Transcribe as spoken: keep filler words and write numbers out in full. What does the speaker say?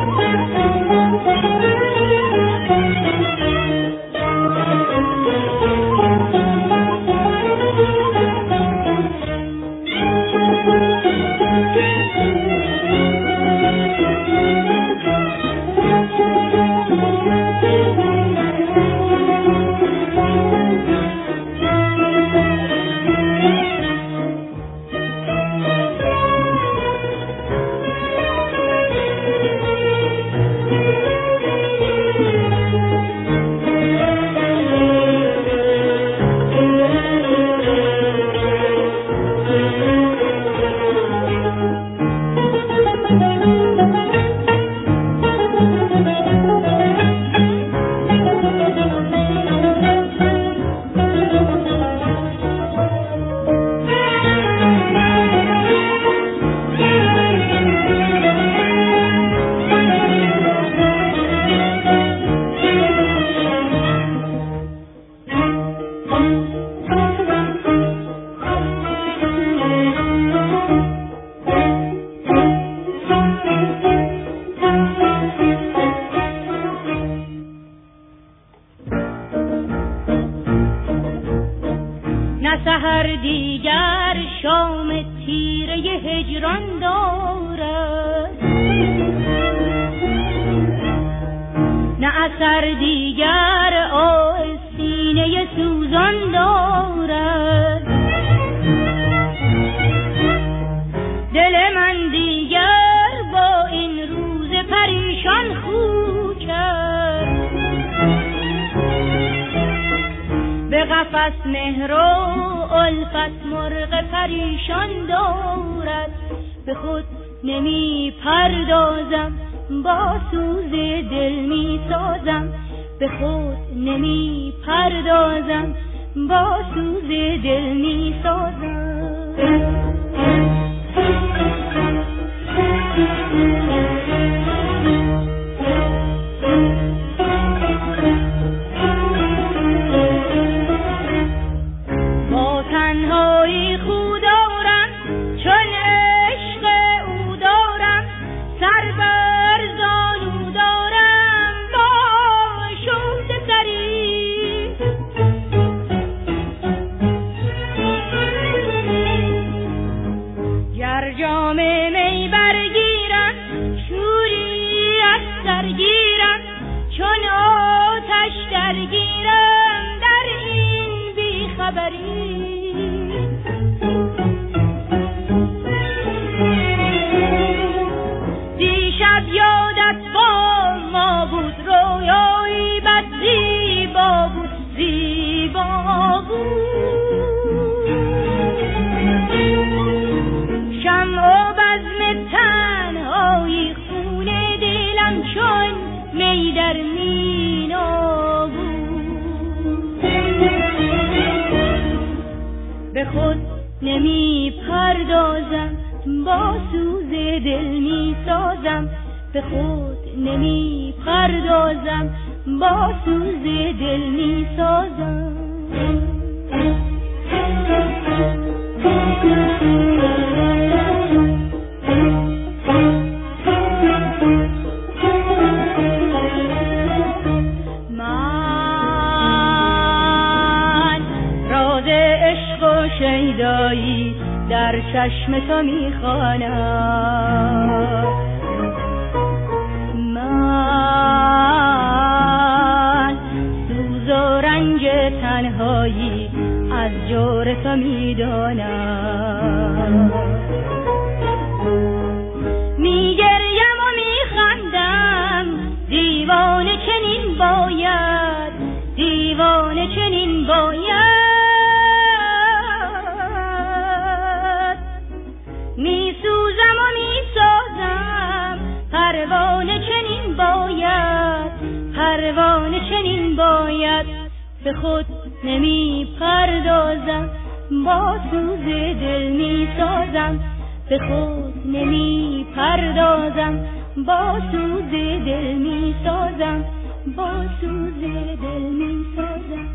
سحر دیگر شام تیره هجران دارد، نه اثر دیگر آستینه سوزان دارد. دل من دیگر با این روز پریشان خو کرد، به قفس مهر و الفت مرغ پریشان دارد. به خود نمی پردازم با سوز دل می سازم، به خود نمی پردازم با سوز دل می سازم. به خود نمی پردازم با سوز دل می سازم، به خود نمی پردازم با سوز دل می سازم. شیدایی در چشم تو میخوانم، من سوز و رنج تنهایی از جور تو میدانم. میگریم و میخندم، دیوانه چنین باید، دیوانه چنین باید. می سوزم و می سازم، پروانه چنین باید، پروانه چنین باید. به خود نمی پردازم با سوز دل می سازم، به خود نمی پردازم با سوز دل می سازم، با سوز دل می سازم.